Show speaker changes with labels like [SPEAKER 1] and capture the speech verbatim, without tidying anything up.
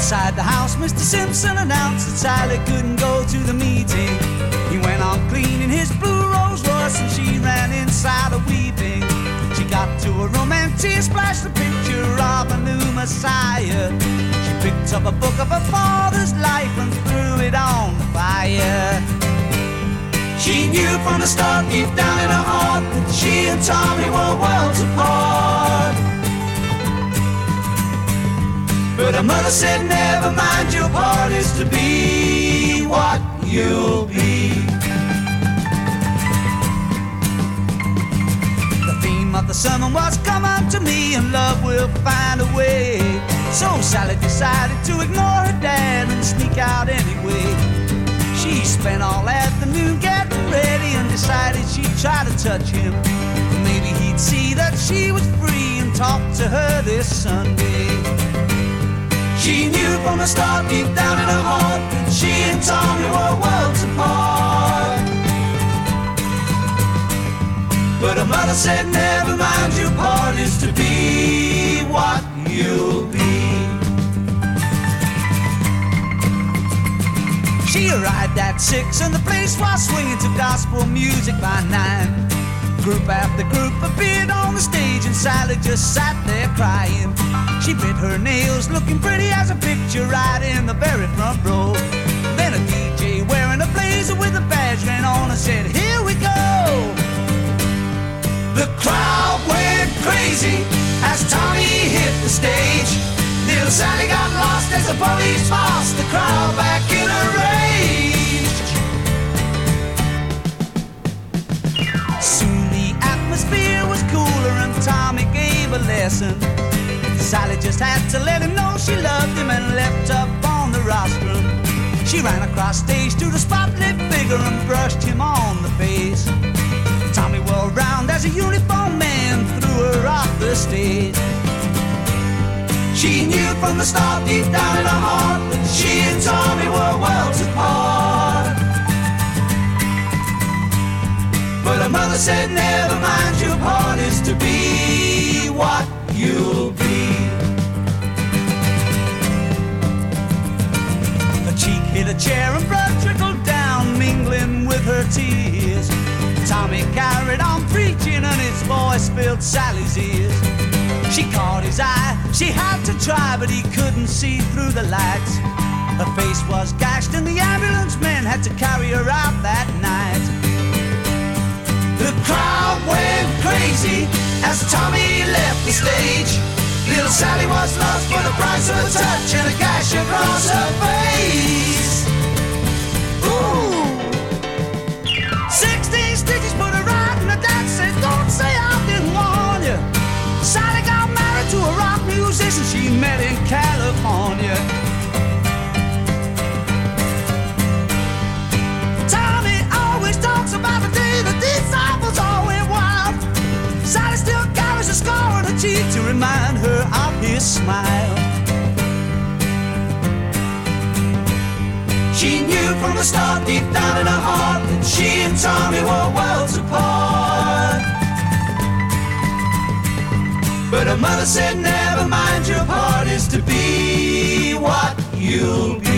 [SPEAKER 1] Outside the house, Mister Simpson announced that Sally couldn't go to the meeting. He went on cleaning his blue Rolls Royce and she ran inside a weeping. She got to a room and tears splashed the picture of a new Messiah. She picked up a book of her father's life and threw it on the fire. She knew from the start, deep down in her heart, that she and Tommy were worlds apart. But her mother said, never mind, your part is to be what you'll be. The theme of the sermon was, come unto me and love will find a way. So Sally decided to ignore her dad and sneak out anyway. She spent all afternoon getting ready and decided she'd try to touch him. Maybe he'd see that she was free and talk to her this Sunday. She knew from the start, deep down in her heart, that she and Tommy were worlds apart. But her mother said, never mind, your part is to be what you'll be. She arrived at six and the place was swinging to gospel music by nine. Group after group appeared on the stage and Sally just sat there crying. She bit her nails, looking pretty as a picture right in the very front row. Then a D J wearing a blazer with a badge ran on and said, here we go. The crowd went crazy as Tommy hit the stage. Little Sally got lost as the police passed the crowd back in a rage. Soon the atmosphere was cooler and Tommy gave a lesson. Sally just had to let him know she loved him and left up on the rostrum. She ran across stage to the spotlit figure and brushed him on the face. Tommy whirled round as a uniformed man threw her off the stage. She knew from the start, deep down in her heart, that she and Tommy were worlds apart. But her mother said, never mind, your part is to be what you'll be. Her cheek hit a chair and blood trickled down, mingling with her tears. Tommy carried on preaching and his voice filled Sally's ears. She caught his eye, she had to try, but he couldn't see through the lights. Her face was gashed and the ambulance men had to carry her out that night. The crowd went crazy as Tommy left the stage. Little Sally was lost for the price of a touch and a gash across her face. Ooh! Sixteen stitches put her right in the dad said, don't say I didn't warn you. Sally got married to a rock musician she met in California. Tommy always talks about the day the disciples all went wild. Sally still carries a scar on her cheek to remind her of his smile. She knew from the start, deep down in her heart, that she and Tommy were worlds apart. But her mother said, never mind, your part is to be what you'll be.